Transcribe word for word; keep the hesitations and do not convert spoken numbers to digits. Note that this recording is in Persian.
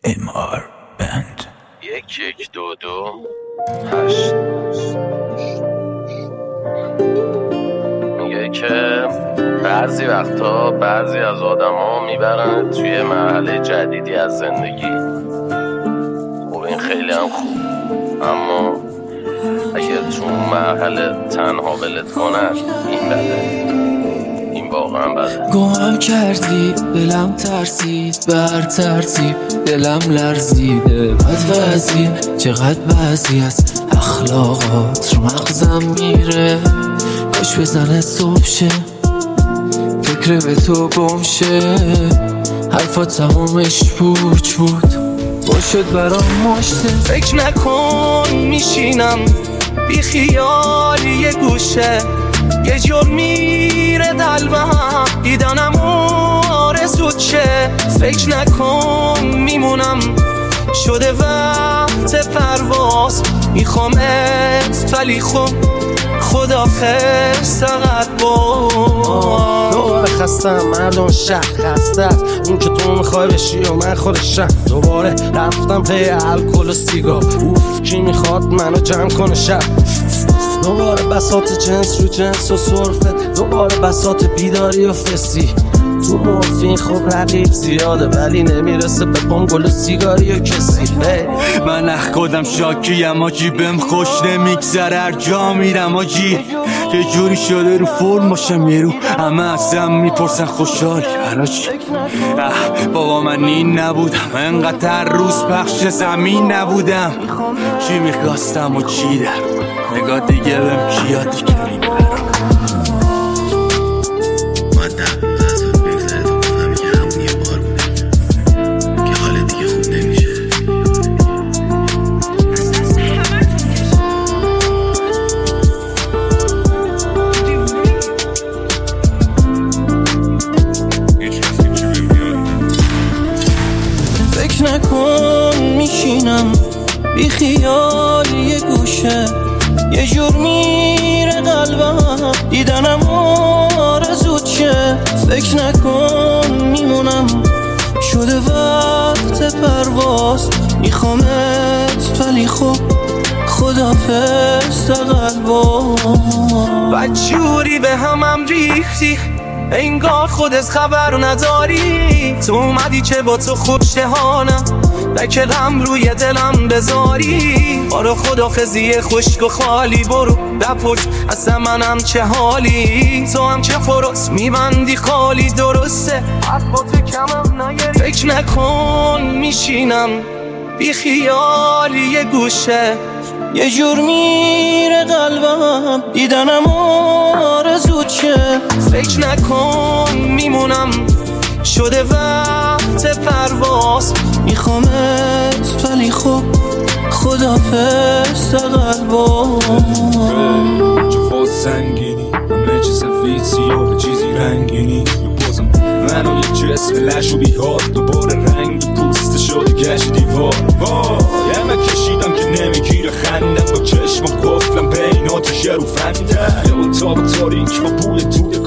ام آر بند یک یک دو دو هشت. میگه که بعضی وقتا بعضی از آدم ها میبرن توی مرحله جدیدی از زندگی. خب این خیلی هم خوب، اما اگر تو مرحله تنها بلت کنن این بده، این واقعا بده. گوهم کردی دلم ترسید، بر ترتیب دلم لرزیده. بد وضعی چقدر بعضی از اخلاقات رو مغزم میره. کاش بزنه صبح شه، فکر به تو گم شه. حرفا تمامش پوچ بود، باشد برام مشته. فکر نکن میشینم بی خیالی یه گوشه، یه جور میره دلبم دیدنم آرزوت شه. فکر نکن میمونم شده وقت پرواز، میخوامت ولی خب خدافظ فقط باز. دوباره خستم مردم شهر خسته، اون که تو میخوای بشی و من خودشم. دوباره رفتم پی الکل و سیگار، اوف کی میخواد منو جمع کنه شب. دوباره بساط جنس رو جنس و صرفه، دوباره بساط بیداری و فسی. تو مورفین خب رقیب زیاده ولی نمیرسه به پانگل سیگاری و کسی. من اخکادم شاکیم آجی، بهم خوش نمیگذره هر جا میرم آجی. یه جوری شده رو فرم باشم یه رو همه ازم میپرسن خوشحالی آجی. بابا من این نبودم، انقدر هر روز پخش زمین نبودم. چی میخواستم و چی در نگاه دیگه بهم کیاتی کنیم نکن میشینم بی خیالی یه گوشه، یه جور میره قلبم دیدنم آرزوت شه. فکر نکن میمونم شده وقت پرواز، میخوامت ولی خب خدافظ تا قلبم. بدجوری به همم ریختی انگار خودت خبر نداری. تو اومدی که با تو خوشتهانم بکرم روی دلم بذاری. آره خداحافظی خشک و خالی، برو بپرس اصلا منم چه حالی. تو هم که فرص میبندی خالی، درسته حد با تو کمم نگری. فکر نکن میشینم بی خیالی یه گوشه، یه جور میره قلبم دیدنم آرزوت شه. فکر نکن میمونم شده وقت پرواز، میخوامت ولی خب خدافظ تا قلبم. جفا سنگینی همه چیز ویسی و چیزی رنگینی. بازم منو یه جسم لش و بیهاد، دوباره رنگ پوست شده گشت دیوار. وای همه کشیدم که نمیگیره خندم، با چشمم گفتم بینات شروع فنده. اون تاب تاریک با بوی دود